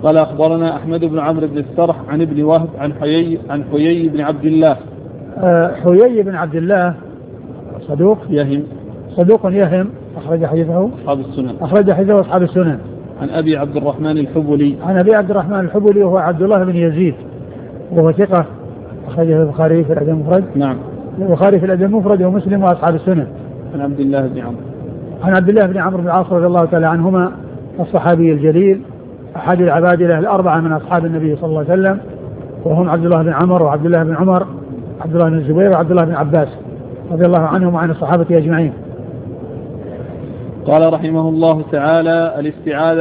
قال أخبرنا أحمد بن عمرو بن السرح عن ابن وهب عن حيي بن عبد الله. حيي بن عبد الله صدوق يهم أخرج حديثه أصحاب السنن. عن أبي عبد الرحمن الحبلي وهو عبد الله بن يزيد وهو ثقة أخرجه البخاري في الأدب المفرد. نعم. البخاري في الأدب المفرد ومسلم وأصحاب السنن. عن عبد الله بن عمرو بن العاص رضي الله تعالى عنهما الصحابي الجليل أحد العبادلة الأربعة من أصحاب النبي صلى الله عليه وسلم، وهم عبد الله بن عمر وعبد الله بن عمر عبد الله بن الزبير وعبد الله بن عباس رضي الله عنهم وعن الصحابة أجمعين. قال رحمه الله تعالى: الاستعاذة